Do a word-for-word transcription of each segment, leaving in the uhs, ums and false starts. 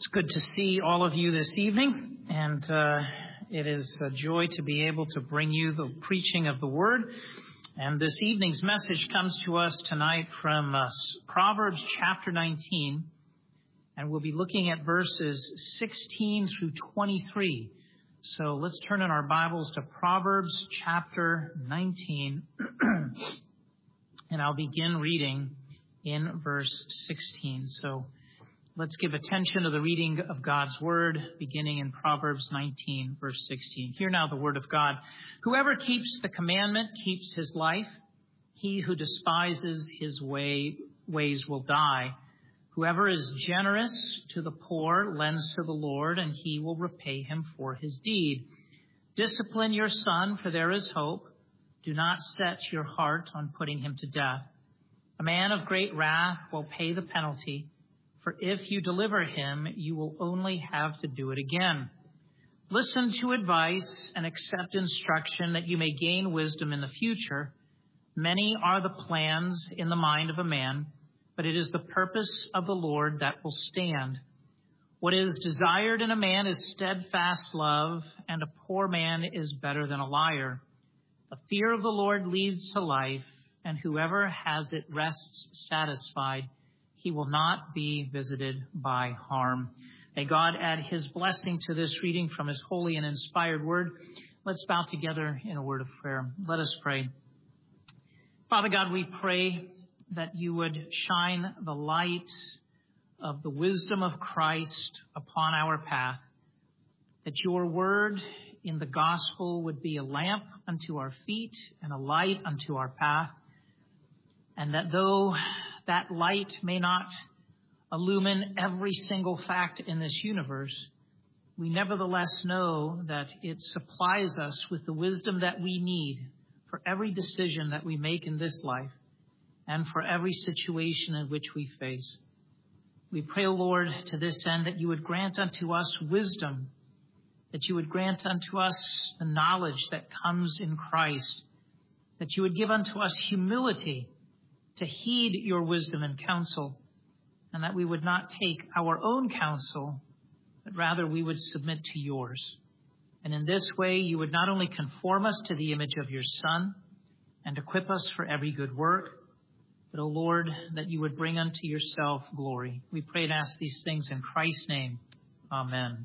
It's good to see all of you this evening, and uh, it is a joy to be able to bring you the preaching of the Word. And this evening's message comes to us tonight from uh, Proverbs chapter nineteen, and we'll be looking at verses sixteen through twenty-three. So let's turn in our Bibles to Proverbs chapter nineteen, and I'll begin reading in verse sixteen. So let's give attention to the reading of God's Word, beginning in Proverbs nineteen, verse sixteen. Hear now the Word of God. Whoever keeps the commandment keeps his life. He who despises his way, ways will die. Whoever is generous to the poor lends to the Lord, and he will repay him for his deed. Discipline your son, for there is hope. Do not set your heart on putting him to death. A man of great wrath will pay the penalty. For if you deliver him, you will only have to do it again. Listen to advice and accept instruction that you may gain wisdom in the future. Many are the plans in the mind of a man, but it is the purpose of the Lord that will stand. What is desired in a man is steadfast love, and a poor man is better than a liar. The fear of the Lord leads to life, and whoever has it rests satisfied. He will not be visited by harm. May God add his blessing to this reading from his holy and inspired word. Let's bow together in a word of prayer. Let us pray. Father God, we pray that you would shine the light of the wisdom of Christ upon our path, that your word in the gospel would be a lamp unto our feet and a light unto our path, and that though that light may not illumine every single fact in this universe, we nevertheless know that it supplies us with the wisdom that we need for every decision that we make in this life and for every situation in which we face. We pray, O Lord, to this end that you would grant unto us wisdom, that you would grant unto us the knowledge that comes in Christ, that you would give unto us humility to heed your wisdom and counsel, and that we would not take our own counsel, but rather we would submit to yours. And in this way, you would not only conform us to the image of your Son and equip us for every good work, but, O Lord, that you would bring unto yourself glory. We pray and ask these things in Christ's name. Amen.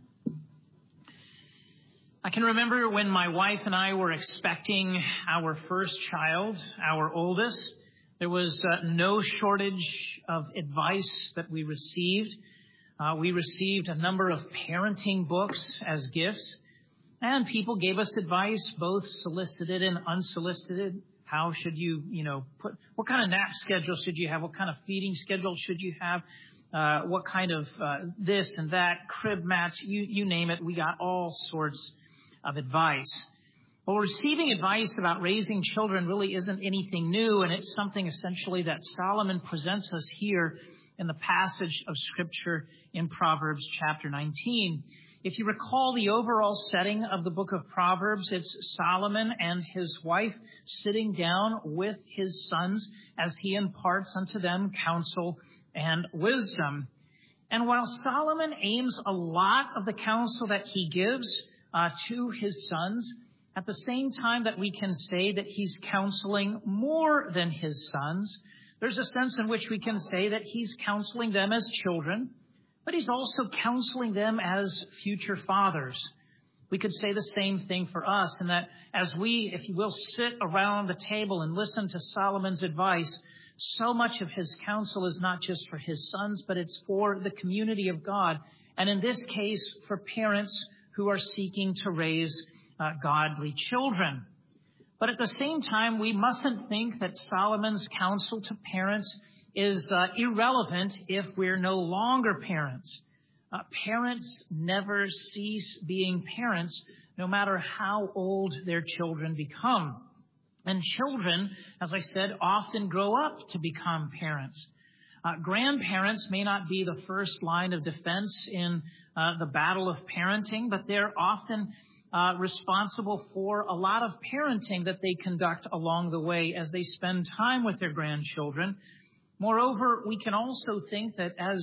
I can remember when my wife and I were expecting our first child, our oldest. There was uh, no shortage of advice that we received. Uh, we received a number of parenting books as gifts, and people gave us advice, both solicited and unsolicited. How should you, you know, put, what kind of nap schedule should you have? What kind of feeding schedule should you have? Uh, what kind of uh, this and that, crib mats, you, you name it. We got all sorts of advice. Well, receiving advice about raising children really isn't anything new, and it's something essentially that Solomon presents us here in the passage of Scripture in Proverbs chapter nineteen. If you recall the overall setting of the book of Proverbs, it's Solomon and his wife sitting down with his sons as he imparts unto them counsel and wisdom. And while Solomon aims a lot of the counsel that he gives uh, to his sons, at the same time that we can say that he's counseling more than his sons, there's a sense in which we can say that he's counseling them as children, but he's also counseling them as future fathers. We could say the same thing for us, in that as we, if you will, sit around the table and listen to Solomon's advice, so much of his counsel is not just for his sons, but it's for the community of God, and in this case, for parents who are seeking to raise Uh, godly children. But at the same time, we mustn't think that Solomon's counsel to parents is uh, irrelevant if we're no longer parents. Uh, parents never cease being parents, no matter how old their children become. And children, as I said, often grow up to become parents. Uh, grandparents may not be the first line of defense in uh, the battle of parenting, but they're often Uh, responsible for a lot of parenting that they conduct along the way as they spend time with their grandchildren. Moreover, we can also think that as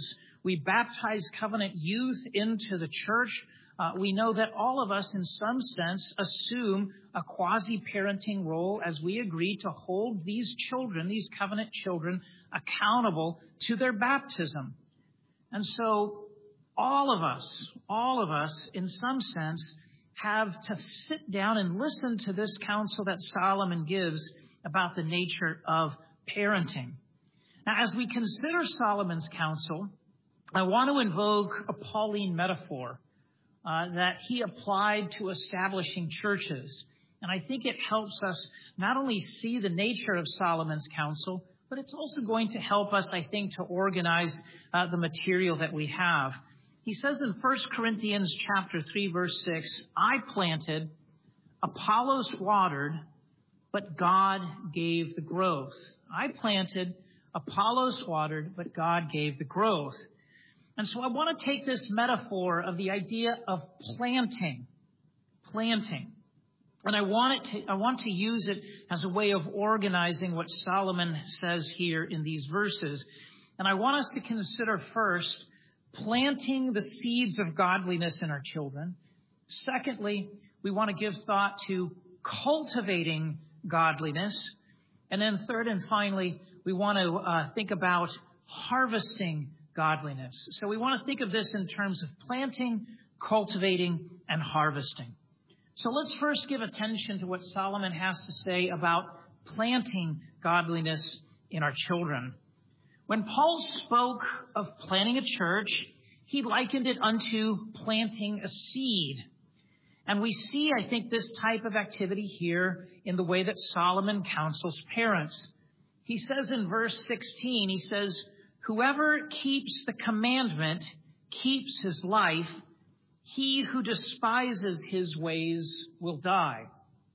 we baptize covenant youth into the church, uh, we know that all of us, in some sense, assume a quasi-parenting role as we agree to hold these children, these covenant children, accountable to their baptism. And so all of us, all of us, in some sense, have to sit down and listen to this counsel that Solomon gives about the nature of parenting. Now, as we consider Solomon's counsel, I want to invoke a Pauline metaphor uh, that he applied to establishing churches. And I think it helps us not only see the nature of Solomon's counsel, but it's also going to help us, I think, to organize uh, the material that we have. He says in First Corinthians chapter three, verse six, I planted, Apollos watered, but God gave the growth. I planted, Apollos watered, but God gave the growth. And so I want to take this metaphor of the idea of planting, planting. And I want it to, I want to use it as a way of organizing what Solomon says here in these verses. And I want us to consider first planting the seeds of godliness in our children. Secondly, we want to give thought to cultivating godliness. And then third and finally, we want to uh, think about harvesting godliness. So we want to think of this in terms of planting, cultivating, and harvesting. So let's first give attention to what Solomon has to say about planting godliness in our children. When Paul spoke of planting a church, he likened it unto planting a seed. And we see, I think, this type of activity here in the way that Solomon counsels parents. He says in verse sixteen, he says, whoever keeps the commandment keeps his life. He who despises his ways will die.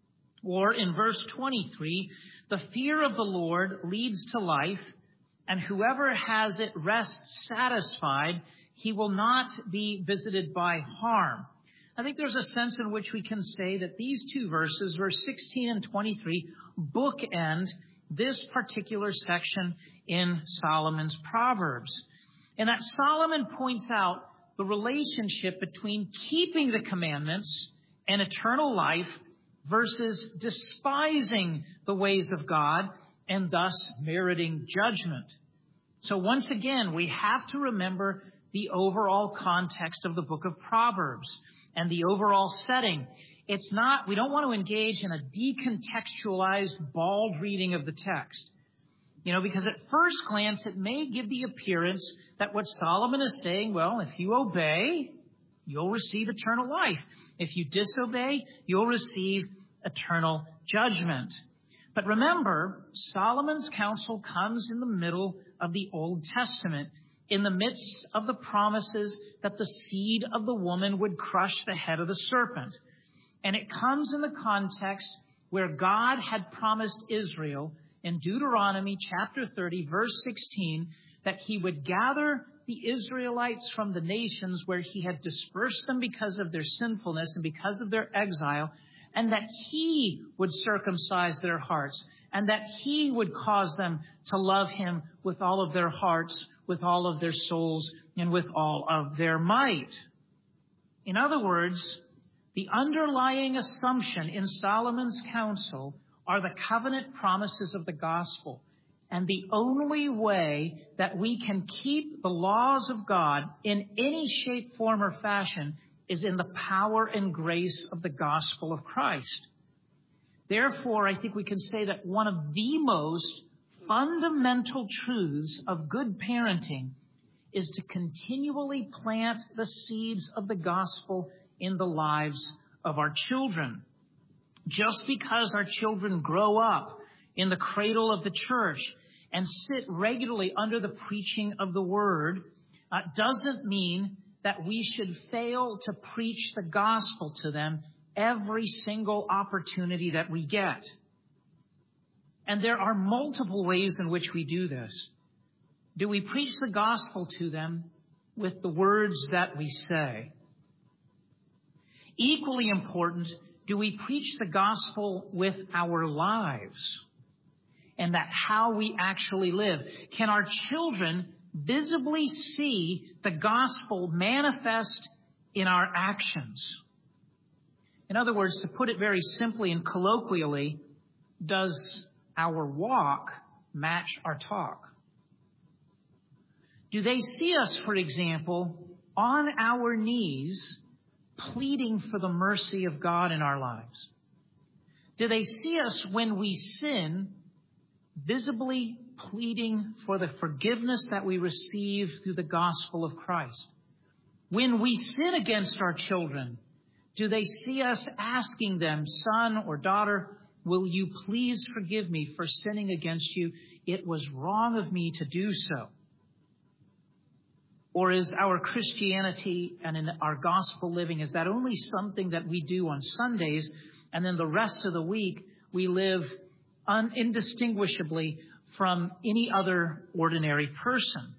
Or in verse twenty-three, the fear of the Lord leads to life, and whoever has it rests satisfied. He will not be visited by harm. I think there's a sense in which we can say that these two verses, verse sixteen and twenty-three, bookend this particular section in Solomon's Proverbs. And that Solomon points out the relationship between keeping the commandments and eternal life versus despising the ways of God and thus meriting judgment. So once again, we have to remember the overall context of the book of Proverbs and the overall setting. It's not, we don't want to engage in a decontextualized, bald reading of the text. You know, because at first glance, it may give the appearance that what Solomon is saying, well, if you obey, you'll receive eternal life. If you disobey, you'll receive eternal judgment. But remember, Solomon's counsel comes in the middle of the Old Testament, in the midst of the promises that the seed of the woman would crush the head of the serpent. And it comes in the context where God had promised Israel in Deuteronomy chapter thirty, verse sixteen, that he would gather the Israelites from the nations where he had dispersed them because of their sinfulness and because of their exile, and that he would circumcise their hearts, and that he would cause them to love him with all of their hearts, with all of their souls, and with all of their might. In other words, the underlying assumption in Solomon's counsel are the covenant promises of the gospel. And the only way that we can keep the laws of God in any shape, form, or fashion is in the power and grace of the gospel of Christ. Therefore, I think we can say that one of the most fundamental truths of good parenting is to continually plant the seeds of the gospel in the lives of our children. Just because our children grow up in the cradle of the church and sit regularly under the preaching of the word uh, doesn't mean that we should fail to preach the gospel to them every single opportunity that we get. And there are multiple ways in which we do this. Do we preach the gospel to them with the words that we say? Equally important, do we preach the gospel with our lives? And that how we actually live? Can our children visibly see the gospel manifest in our actions? In other words, to put it very simply and colloquially, does our walk match our talk? Do they see us, for example, on our knees, pleading for the mercy of God in our lives? Do they see us when we sin, visibly pleading for the forgiveness that we receive through the gospel of Christ? When we sin against our children, do they see us asking them, son or daughter, will you please forgive me for sinning against you? It was wrong of me to do so. Or is our Christianity and in our gospel living, is that only something that we do on Sundays, and then the rest of the week we live un- indistinguishably from any other ordinary person?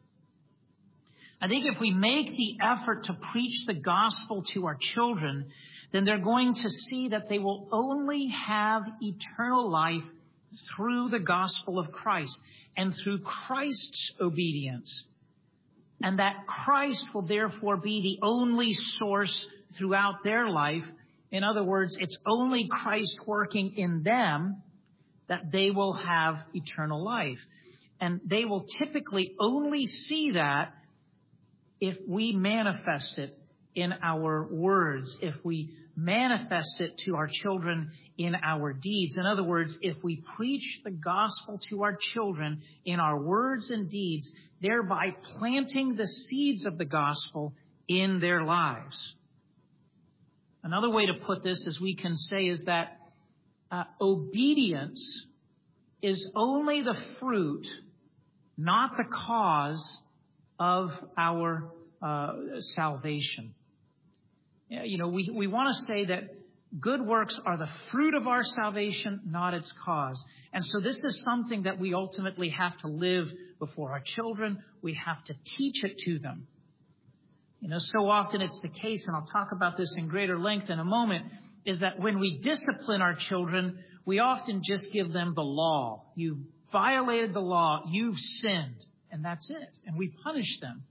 I think if we make the effort to preach the gospel to our children, then they're going to see that they will only have eternal life through the gospel of Christ and through Christ's obedience. And that Christ will therefore be the only source throughout their life. In other words, it's only Christ working in them that they will have eternal life. And they will typically only see that if we manifest it in our words, if we manifest it to our children in our deeds. In other words, if we preach the gospel to our children in our words and deeds, thereby planting the seeds of the gospel in their lives. Another way to put this, as we can say, is that uh, obedience is only the fruit, not the cause of our uh, salvation. You know, we, we want to say that good works are the fruit of our salvation, not its cause. And so this is something that we ultimately have to live before our children. We have to teach it to them. You know, so often it's the case, and I'll talk about this in greater length in a moment, is that when we discipline our children, we often just give them the law. You've violated the law. You've sinned. And that's it. And we punish them.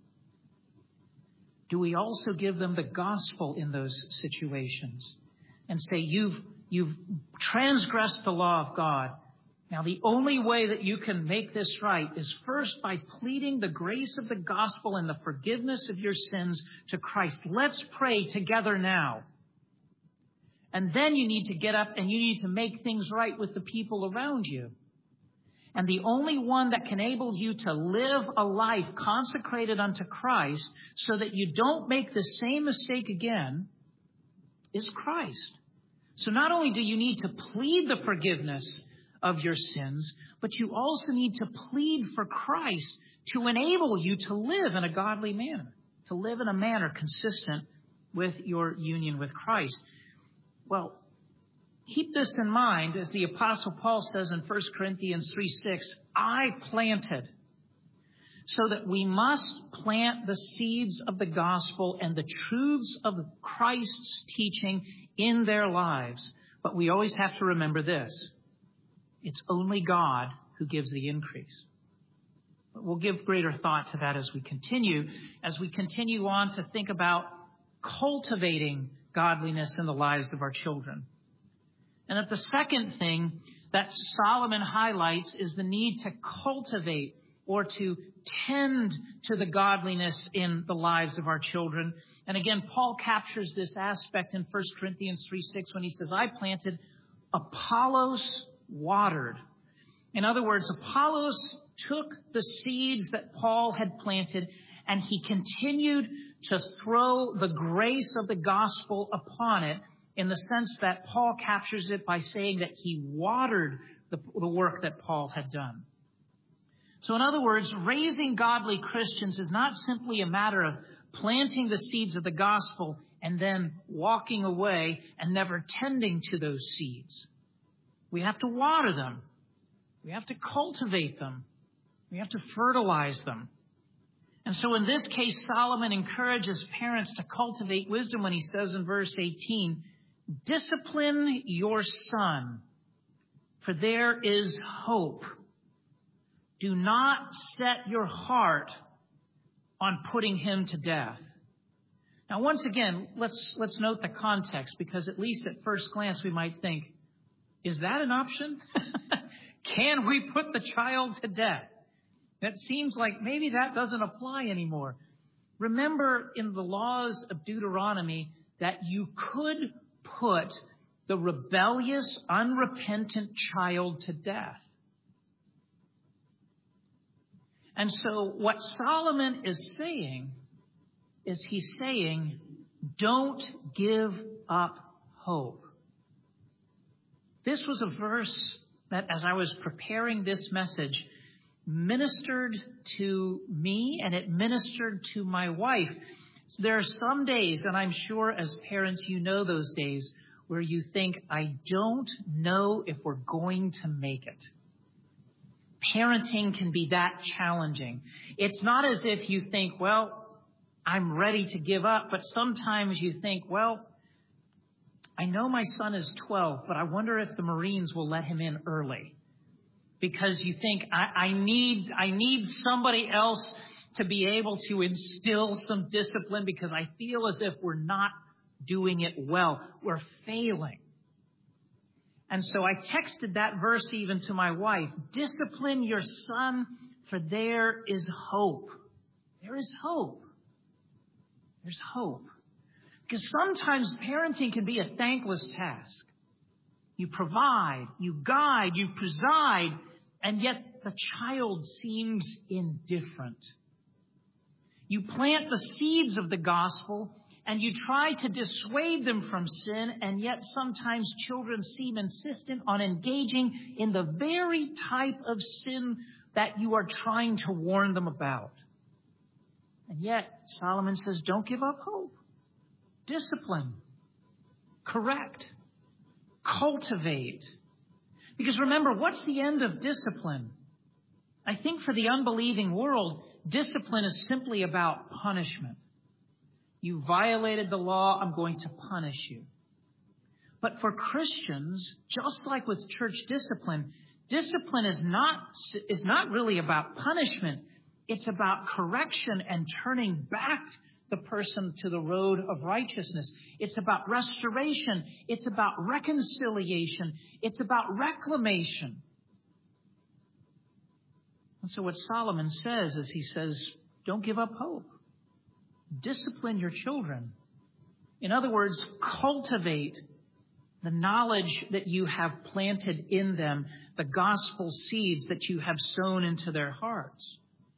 Do we also give them the gospel in those situations and say, you've, you've transgressed the law of God. Now, the only way that you can make this right is first by pleading the grace of the gospel and the forgiveness of your sins to Christ. Let's pray together now. And then you need to get up and you need to make things right with the people around you. And the only one that can enable you to live a life consecrated unto Christ so that you don't make the same mistake again is Christ. So not only do you need to plead the forgiveness of your sins, but you also need to plead for Christ to enable you to live in a godly manner, to live in a manner consistent with your union with Christ. Well, keep this in mind, as the Apostle Paul says in First Corinthians three six, I planted. So that we must plant the seeds of the gospel and the truths of Christ's teaching in their lives. But we always have to remember this. It's only God who gives the increase. But we'll give greater thought to that as we continue, as we continue on to think about cultivating godliness in the lives of our children. And that the second thing that Solomon highlights is the need to cultivate or to tend to the godliness in the lives of our children. And again, Paul captures this aspect in First Corinthians three six when he says, I planted, Apollos watered. In other words, Apollos took the seeds that Paul had planted and he continued to throw the grace of the gospel upon it, in the sense that Paul captures it by saying that he watered the, the work that Paul had done. So in other words, raising godly Christians is not simply a matter of planting the seeds of the gospel and then walking away and never tending to those seeds. We have to water them. We have to cultivate them. We have to fertilize them. And so in this case, Solomon encourages parents to cultivate wisdom when he says in verse eighteen, discipline your son, for there is hope. Do not set your heart on putting him to death. Now, once again, let's let's note the context, because at least at first glance we might think, is that an option? Can we put the child to death? That seems like maybe that doesn't apply anymore. Remember in the laws of Deuteronomy that you could put the rebellious, unrepentant child to death. And so what Solomon is saying is he's saying, don't give up hope. This was a verse that, as I was preparing this message, ministered to me and it ministered to my wife. So there are some days, and I'm sure as parents you know those days, where you think, I don't know if we're going to make it. Parenting can be that challenging. It's not as if you think, well, I'm ready to give up, but sometimes you think, well, I know my son is twelve, but I wonder if the Marines will let him in early. Because you think, I, I need I need somebody else to be able to instill some discipline, because I feel as if we're not doing it well. We're failing. And so I texted that verse even to my wife. Discipline your son, for there is hope. There is hope. There's hope. Because sometimes parenting can be a thankless task. You provide, you guide, you preside, and yet the child seems indifferent. You plant the seeds of the gospel, and you try to dissuade them from sin, and yet sometimes children seem insistent on engaging in the very type of sin that you are trying to warn them about. And yet, Solomon says, don't give up hope. Discipline. Correct. Cultivate. Because remember, what's the end of discipline? I think for the unbelieving world, discipline is simply about punishment. You violated the law, I'm going to punish you. But for Christians, just like with church discipline, discipline is not, is not really about punishment. It's about correction and turning back the person to the road of righteousness. It's about restoration. It's about reconciliation. It's about reclamation. And so what Solomon says is he says, don't give up hope. Discipline your children. In other words, cultivate the knowledge that you have planted in them, the gospel seeds that you have sown into their hearts.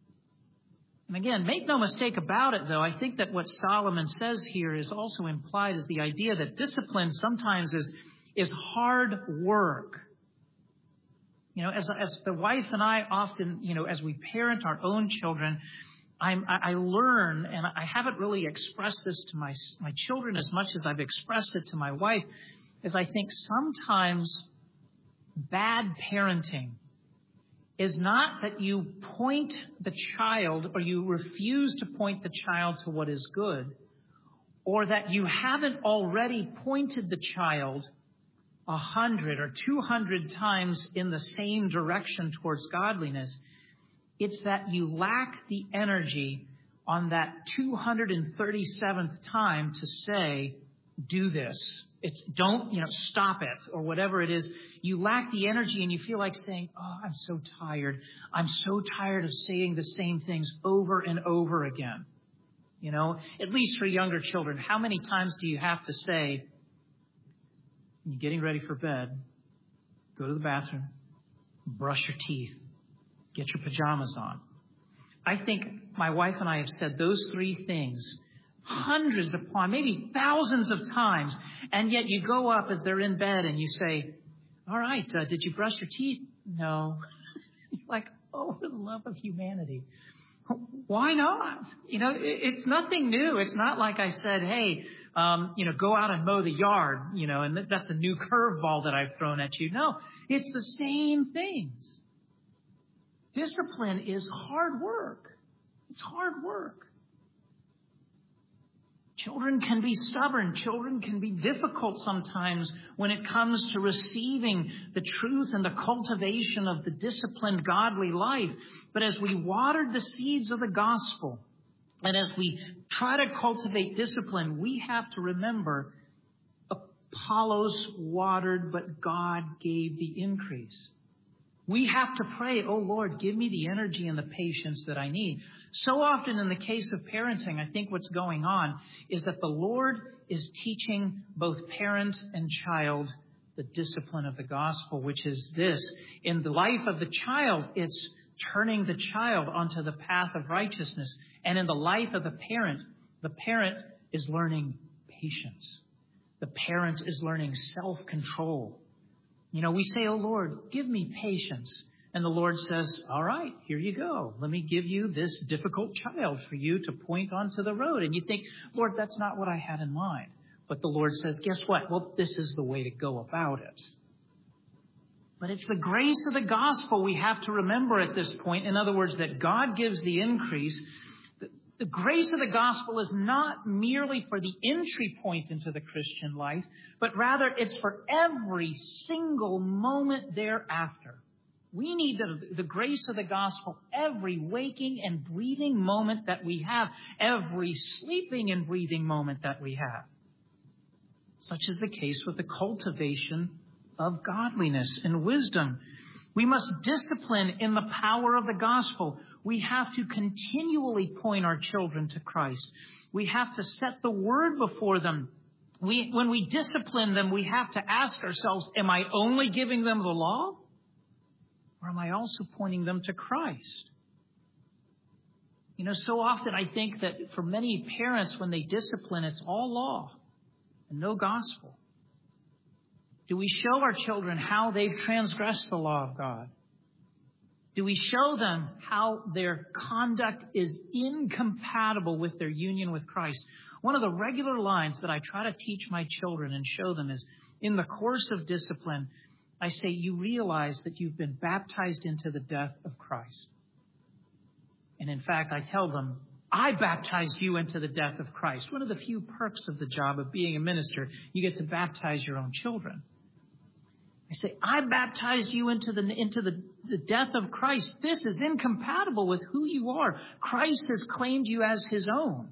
And again, make no mistake about it, though. I think that what Solomon says here is also implied as the idea that discipline sometimes is, is hard work. You know, as, as the wife and I often, you know, as we parent our own children, I'm, I learn, and I haven't really expressed this to my, my children as much as I've expressed it to my wife, is I think sometimes bad parenting is not that you point the child or you refuse to point the child to what is good, or that you haven't already pointed the child a hundred or two hundred times in the same direction towards godliness. It's that you lack the energy on that two hundred thirty-seventh time to say, do this. It's don't, you know, stop it or whatever it is. You lack the energy and you feel like saying, oh, I'm so tired. I'm so tired of saying the same things over and over again. You know, at least for younger children, how many times do you have to say, you're getting ready for bed, go to the bathroom, brush your teeth, get your pajamas on? I think my wife and I have said those three things hundreds upon, maybe thousands of times. And yet you go up as they're in bed and you say, all right, uh, did you brush your teeth? No. You're like, oh, for the love of humanity. Why not? You know, it, it's nothing new. It's not like I said, hey, um, you know, go out and mow the yard, you know, and that's a new curveball that I've thrown at you. No, it's the same things. Discipline is hard work. It's hard work. Children can be stubborn. Children can be difficult sometimes when it comes to receiving the truth and the cultivation of the disciplined, godly life. But as we watered the seeds of the gospel And as we try to cultivate discipline, we have to remember Apollos watered, but God gave the increase. We have to pray, oh Lord, give me the energy and the patience that I need. So often in the case of parenting, I think what's going on is that the Lord is teaching both parent and child the discipline of the gospel, which is this. In the life of the child, it's turning the child onto the path of righteousness. And in the life of the parent, the parent is learning patience. The parent is learning self-control. You know, we say, oh Lord, give me patience. And the Lord says, all right, here you go. Let me give you this difficult child for you to point onto the road. And you think, Lord, that's not what I had in mind. But the Lord says, guess what? Well, this is the way to go about it. But it's the grace of the gospel we have to remember at this point. In other words, that God gives the increase. The grace of the gospel is not merely for the entry point into the Christian life, but rather it's for every single moment thereafter. We need the, the grace of the gospel every waking and breathing moment that we have, every sleeping and breathing moment that we have. Such is the case with the cultivation of godliness and wisdom. We must discipline in the power of the gospel. We have to continually point our children to Christ. We have to set the word before them. We, when we discipline them, we have to ask ourselves, am I only giving them the law? Or am I also pointing them to Christ? You know, so often I think that for many parents, when they discipline, it's all law and no gospel. Do we show our children how they've transgressed the law of God? Do we show them how their conduct is incompatible with their union with Christ? One of the regular lines that I try to teach my children and show them is, in the course of discipline, I say, you realize that you've been baptized into the death of Christ. And in fact, I tell them, I baptized you into the death of Christ. One of the few perks of the job of being a minister, you get to baptize your own children. I say, I baptized you into the into the, the death of Christ. This is incompatible with who you are. Christ has claimed you as his own.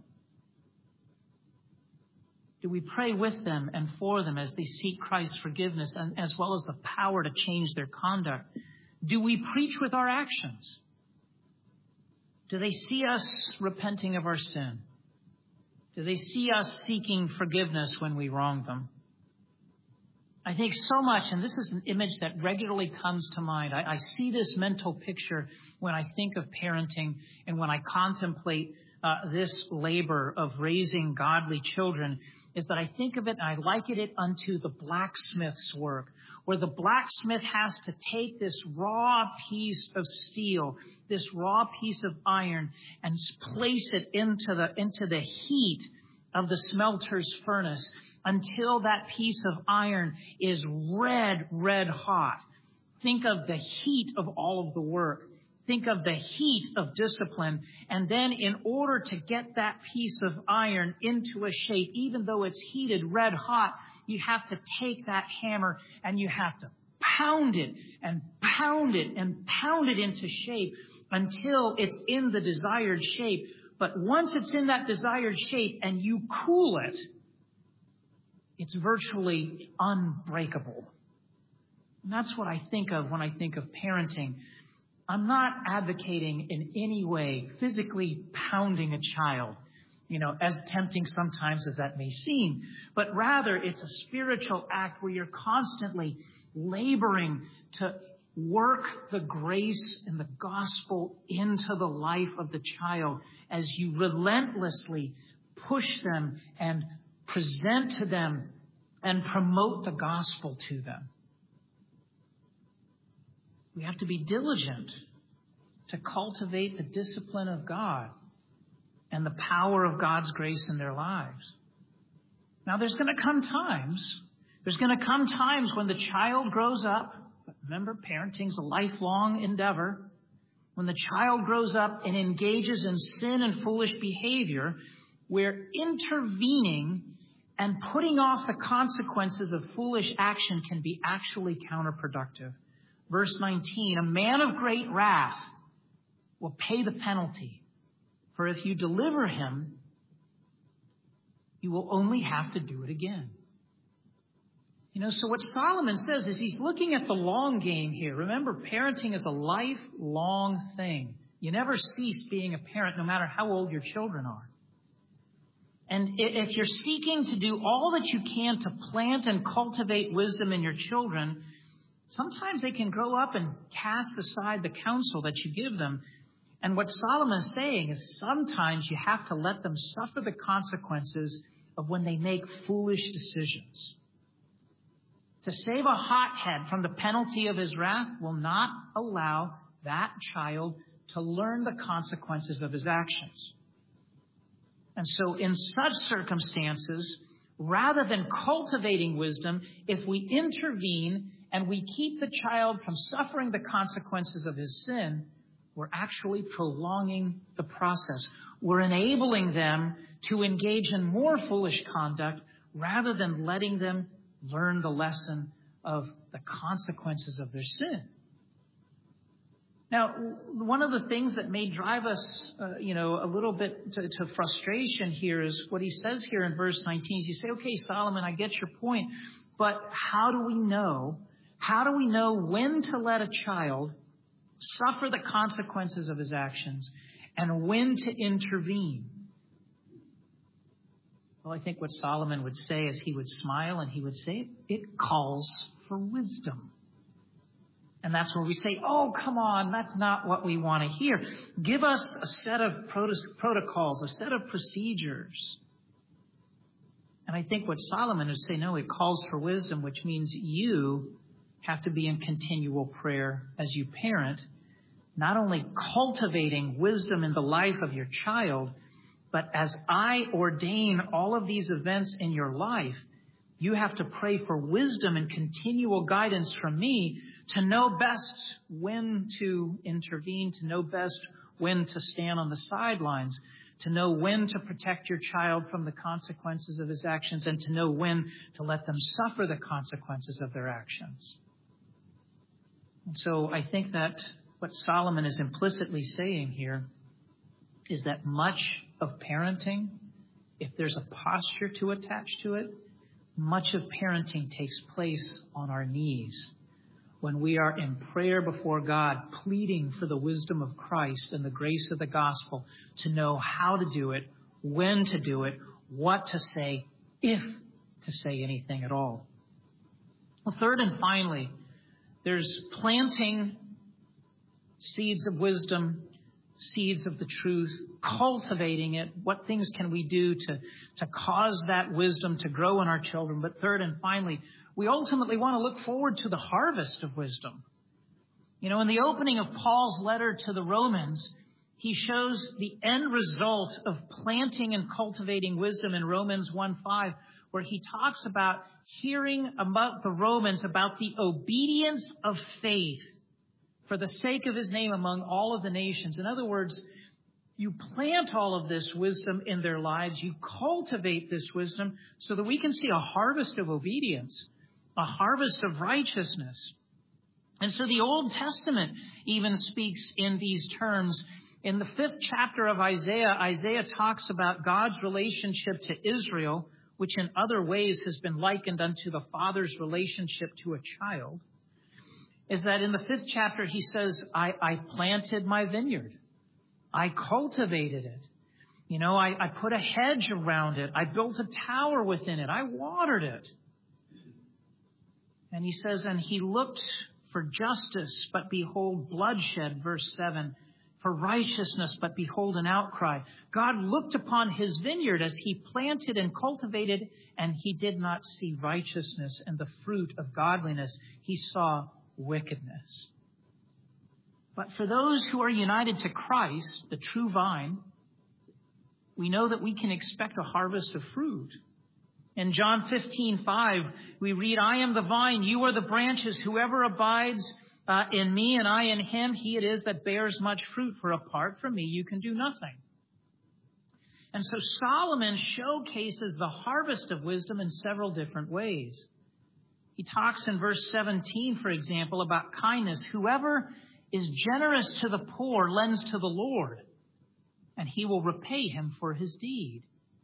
Do we pray with them and for them as they seek Christ's forgiveness, and as well as the power to change their conduct? Do we preach with our actions? Do they see us repenting of our sin? Do they see us seeking forgiveness when we wrong them? I think so much, and this is an image that regularly comes to mind. I, I see this mental picture when I think of parenting and when I contemplate uh, this labor of raising godly children, is that I think of it and I liken it unto the blacksmith's work, where the blacksmith has to take this raw piece of steel, this raw piece of iron, and place it into the into the heat of the smelter's furnace until that piece of iron is red, red hot. Think of the heat of all of the work. Think of the heat of discipline. And then in order to get that piece of iron into a shape, even though it's heated red hot, you have to take that hammer and you have to pound it and pound it and pound it into shape until it's in the desired shape. But once it's in that desired shape and you cool it, it's virtually unbreakable. And that's what I think of when I think of parenting. I'm not advocating in any way physically pounding a child, you know, as tempting sometimes as that may seem, but rather it's a spiritual act where you're constantly laboring to work the grace and the gospel into the life of the child as you relentlessly push them and present to them and promote the gospel to them. We have to be diligent to cultivate the discipline of God and the power of God's grace in their lives. Now, there's going to come times, there's going to come times when the child grows up. Remember, parenting's a lifelong endeavor. When the child grows up and engages in sin and foolish behavior, where intervening and putting off the consequences of foolish action can be actually counterproductive. Verse nineteen, a man of great wrath will pay the penalty For if you deliver him, you will only have to do it again. You know, so what Solomon says is he's looking at the long game here. Remember, parenting is a lifelong thing. You never cease being a parent, no matter how old your children are. And if you're seeking to do all that you can to plant and cultivate wisdom in your children, sometimes they can grow up and cast aside the counsel that you give them. And what Solomon is saying is sometimes you have to let them suffer the consequences of when they make foolish decisions. To save a hothead from the penalty of his wrath will not allow that child to learn the consequences of his actions. And so in such circumstances, rather than cultivating wisdom, if we intervene and we keep the child from suffering the consequences of his sin, we're actually prolonging the process. We're enabling them to engage in more foolish conduct rather than letting them learn the lesson of the consequences of their sin. Now, one of the things that may drive us, uh, you know, a little bit to, to frustration here is what he says here in verse nineteen. You say, okay, Solomon, I get your point, but how do we know? How do we know when to let a child suffer the consequences of his actions and when to intervene? Well, I think what Solomon would say is he would smile and he would say, it calls for wisdom. And that's where we say, oh, come on, that's not what we want to hear. Give us a set of protocols, a set of procedures. And I think what Solomon would say, no, it calls for wisdom, which means you have to be in continual prayer as you parent, not only cultivating wisdom in the life of your child, but as I ordain all of these events in your life, you have to pray for wisdom and continual guidance from me to know best when to intervene, to know best when to stand on the sidelines, to know when to protect your child from the consequences of his actions, and to know when to let them suffer the consequences of their actions. And so I think that what Solomon is implicitly saying here is that much of parenting, if there's a posture to attach to it, much of parenting takes place on our knees when we are in prayer before God, pleading for the wisdom of Christ and the grace of the gospel to know how to do it, when to do it, what to say, if to say anything at all. Well, third and finally, there's planting seeds of wisdom, seeds of the truth, cultivating it. What things can we do to, to cause that wisdom to grow in our children? But third and finally, we ultimately want to look forward to the harvest of wisdom. You know, in the opening of Paul's letter to the Romans, he shows the end result of planting and cultivating wisdom in Romans one five, where he talks about hearing about the Romans about the obedience of faith for the sake of his name among all of the nations. In other words, you plant all of this wisdom in their lives. You cultivate this wisdom so that we can see a harvest of obedience, a harvest of righteousness. And so the Old Testament even speaks in these terms. In the fifth chapter of Isaiah, Isaiah talks about God's relationship to Israel, which in other ways has been likened unto the father's relationship to a child. Is that in the fifth chapter, he says, I, I planted my vineyard. I cultivated it. You know, I, I put a hedge around it. I built a tower within it. I watered it. And he says, and he looked for justice, but behold bloodshed, verse seven, for righteousness, but behold an outcry. God looked upon his vineyard as he planted and cultivated, and he did not see righteousness and the fruit of godliness. He saw wickedness. But for those who are united to Christ, the true vine, we know that we can expect a harvest of fruit. In John fifteen five, we read, I am the vine, you are the branches. Whoever abides uh, in me and I in him, he it is that bears much fruit. For apart from me, you can do nothing. And so Solomon showcases the harvest of wisdom in several different ways. He talks in verse seventeen, for example, about kindness. Whoever is generous to the poor lends to the Lord, and he will repay him for his deed.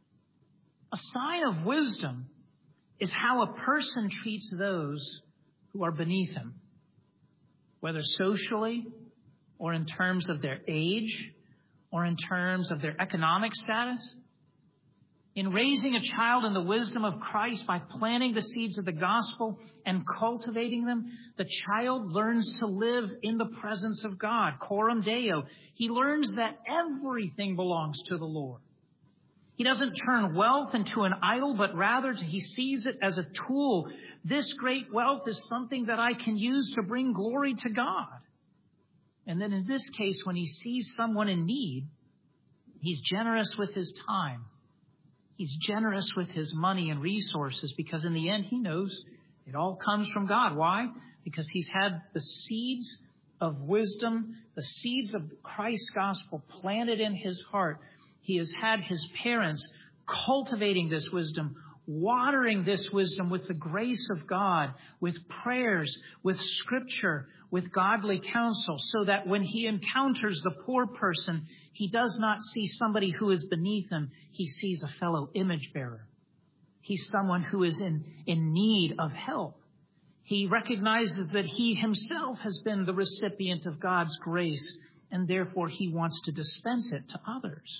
A sign of wisdom is how a person treats those who are beneath him, whether socially or in terms of their age or in terms of their economic status. In raising a child in the wisdom of Christ by planting the seeds of the gospel and cultivating them, the child learns to live in the presence of God, coram Deo. He learns that everything belongs to the Lord. He doesn't turn wealth into an idol, but rather he sees it as a tool. This great wealth is something that I can use to bring glory to God. And then in this case, when he sees someone in need, he's generous with his time. He's generous with his money and resources because in the end, he knows it all comes from God. Why? Because he's had the seeds of wisdom, the seeds of Christ's gospel planted in his heart. He has had his parents cultivating this wisdom, watering this wisdom with the grace of God, with prayers, with scripture, with godly counsel, so that when he encounters the poor person, he does not see somebody who is beneath him. He sees a fellow image bearer. He's someone who is in, in need of help. He recognizes that he himself has been the recipient of God's grace, and therefore he wants to dispense it to others.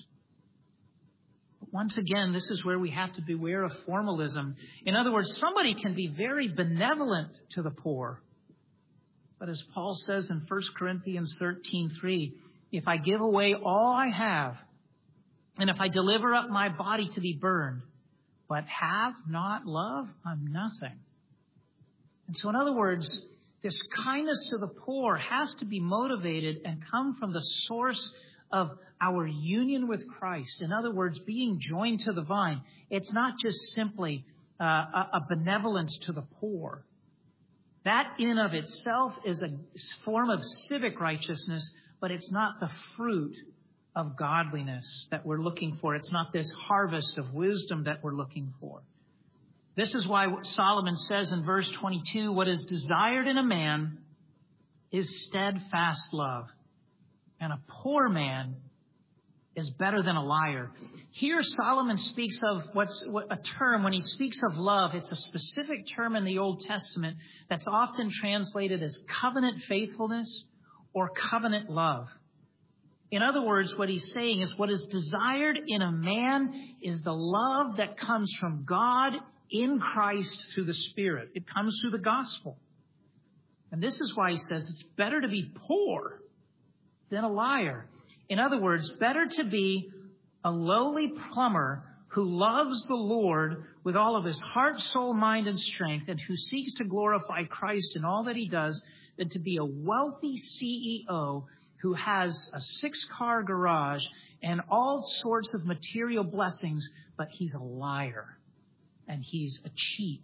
But once again, this is where we have to beware of formalism. In other words, somebody can be very benevolent to the poor. But as Paul says in First Corinthians thirteen three, if I give away all I have, and if I deliver up my body to be burned, but have not love, I'm nothing. And so in other words, this kindness to the poor has to be motivated and come from the source of our union with Christ. In other words, being joined to the vine. It's not just simply uh, a, a benevolence to the poor. That in of itself is a form of civic righteousness, but it's not the fruit of godliness that we're looking for. It's not this harvest of wisdom that we're looking for. This is why Solomon says in verse twenty-two, what is desired in a man is steadfast love, and a poor man is better than a liar. Here Solomon speaks of what's what, a term, when he speaks of love, it's a specific term in the Old Testament that's often translated as covenant faithfulness or covenant love. In other words, what he's saying is what is desired in a man is the love that comes from God in Christ through the Spirit. It comes through the gospel. And this is why he says it's better to be poor than a liar. In other words, better to be a lowly plumber who loves the Lord with all of his heart, soul, mind, and strength, and who seeks to glorify Christ in all that he does, than to be a wealthy C E O who has a six-car garage and all sorts of material blessings, but he's a liar and he's a cheat.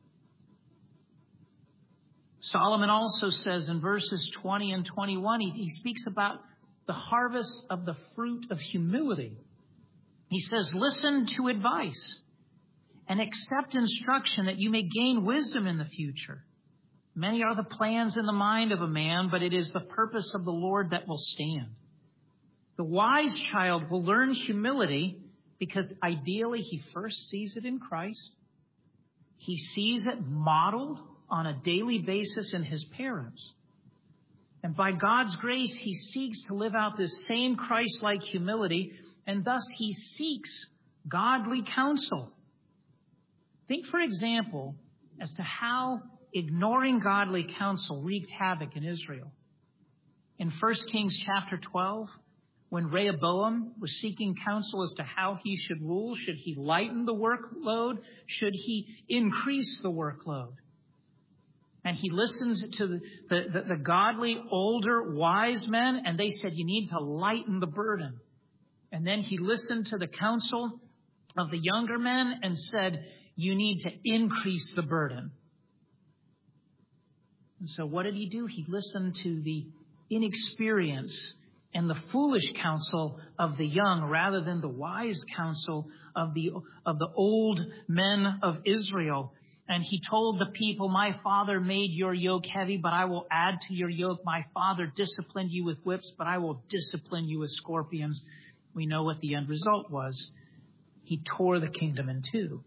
Solomon also says in verses twenty and twenty-one, he, he speaks about the harvest of the fruit of humility. He says, listen to advice and accept instruction that you may gain wisdom in the future. Many are the plans in the mind of a man, but it is the purpose of the Lord that will stand. The wise child will learn humility because ideally he first sees it in Christ. He sees it modeled on a daily basis in his parents. And by God's grace, he seeks to live out this same Christ-like humility, and thus he seeks godly counsel. Think, for example, as to how ignoring godly counsel wreaked havoc in Israel. In First Kings chapter twelve, when Rehoboam was seeking counsel as to how he should rule, should he lighten the workload? Should he increase the workload? And he listened to the, the, the, the godly, older, wise men, and they said, you need to lighten the burden. And then he listened to the counsel of the younger men and said, you need to increase the burden. And so what did he do? He listened to the inexperience and the foolish counsel of the young rather than the wise counsel of the, of the old men of Israel. And he told the people, my father made your yoke heavy, but I will add to your yoke. My father disciplined you with whips, but I will discipline you with scorpions. we know what the end result was. He tore the kingdom in two.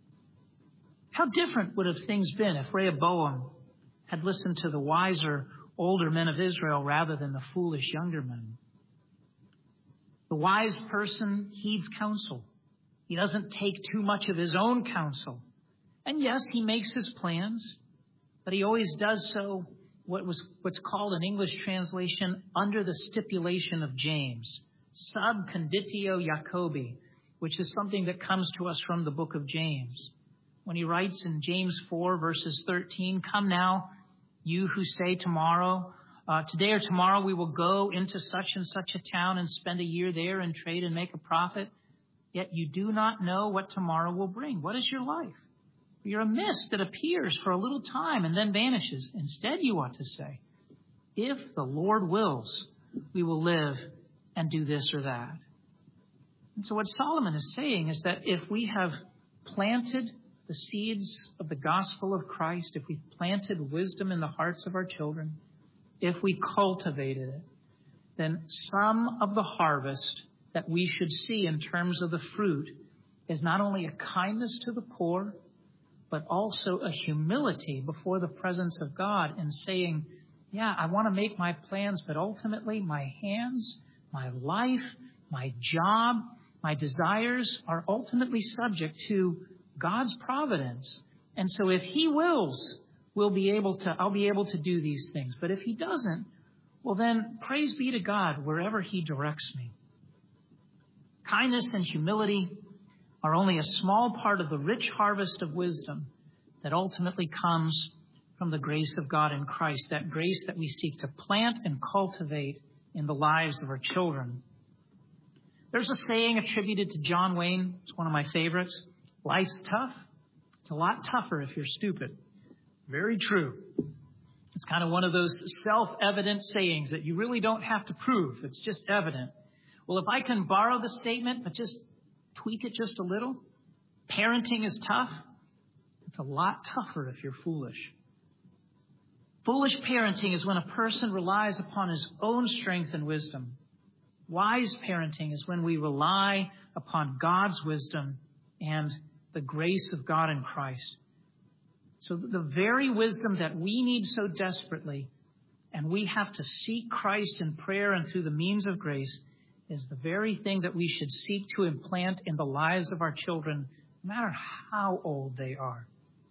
How different would have things been if Rehoboam had listened to the wiser, older men of Israel rather than the foolish younger men? The wise person heeds counsel. He doesn't take too much of his own counsel. And yes, he makes his plans, but he always does so what was what's called in English translation under the stipulation of James, sub conditio Jacobi, which is something that comes to us from the book of James. When he writes in James four, verses thirteen, "Come now, you who say tomorrow, uh, today or tomorrow we will go into such and such a town and spend a year there and trade and make a profit. Yet you do not know what tomorrow will bring. What is your life? You're a mist that appears for a little time and then vanishes. Instead, you ought to say, if the Lord wills, we will live and do this or that." And so what Solomon is saying is that if we have planted the seeds of the gospel of Christ, if we've planted wisdom in the hearts of our children, if we cultivated it, then some of the harvest that we should see in terms of the fruit is not only a kindness to the poor, but also a humility before the presence of God in saying, yeah, I want to make my plans, but ultimately my hands, my life, my job, my desires are ultimately subject to God's providence. And so if He wills, we'll be able to, I'll be able to do these things. But if He doesn't, well then praise be to God wherever He directs me. Kindness and humility are only a small part of the rich harvest of wisdom that ultimately comes from the grace of God in Christ, that grace that we seek to plant and cultivate in the lives of our children. There's a saying attributed to John Wayne. It's one of my favorites. Life's tough. It's a lot tougher if you're stupid. Very true. It's kind of one of those self-evident sayings that you really don't have to prove. It's just evident. Well, if I can borrow the statement, but just tweak it just a little, parenting is tough. It's a lot tougher if you're foolish. Foolish parenting is when a person relies upon his own strength and wisdom. Wise parenting is when we rely upon God's wisdom and the grace of God in Christ. So the very wisdom that we need so desperately, and we have to seek Christ in prayer and through the means of grace, is the very thing that we should seek to implant in the lives of our children, no matter how old they are.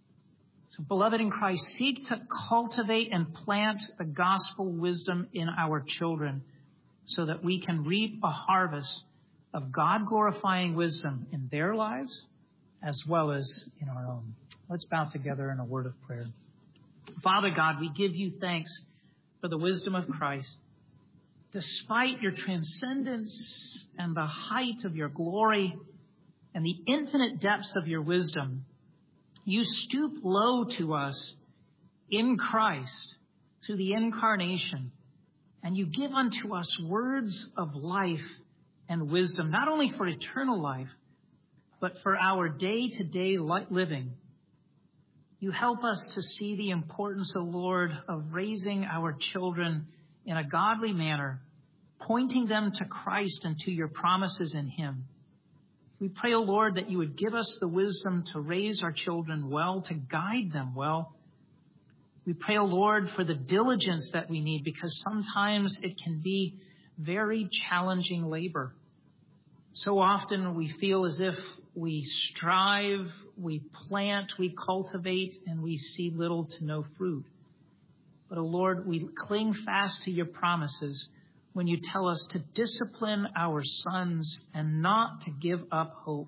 So, beloved in Christ, seek to cultivate and plant the gospel wisdom in our children so that we can reap a harvest of God-glorifying wisdom in their lives as well as in our own. Let's bow together in a word of prayer. Father God, we give you thanks for the wisdom of Christ. Despite your transcendence and the height of your glory and the infinite depths of your wisdom, you stoop low to us in Christ through the incarnation, and you give unto us words of life and wisdom, not only for eternal life, but for our day-to-day living. You help us to see the importance, O Lord, of raising our children in a godly manner, pointing them to Christ and to your promises in Him. We pray, O Lord, that you would give us the wisdom to raise our children well, to guide them well. We pray, O Lord, for the diligence that we need, because sometimes it can be very challenging labor. So often we feel as if we strive, we plant, we cultivate, and we see little to no fruit. But, O Lord, we cling fast to your promises when you tell us to discipline our sons and not to give up hope.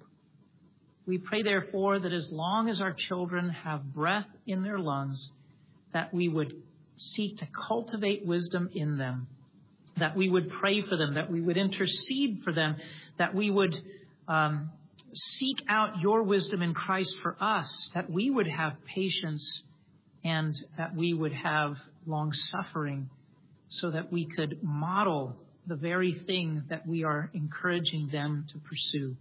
We pray, therefore, that as long as our children have breath in their lungs, that we would seek to cultivate wisdom in them, that we would pray for them, that we would intercede for them, that we would um, seek out your wisdom in Christ for us, that we would have patience and that we would have long-suffering, so that we could model the very thing that we are encouraging them to pursue.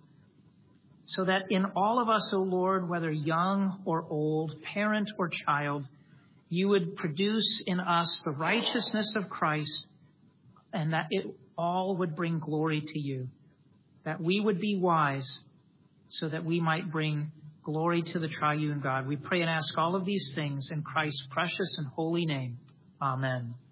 So that in all of us, O Lord, whether young or old, parent or child, you would produce in us the righteousness of Christ, and that it all would bring glory to you. that we would be wise so that we might bring glory to the triune God. We pray and ask all of these things in Christ's precious and holy name. Amen.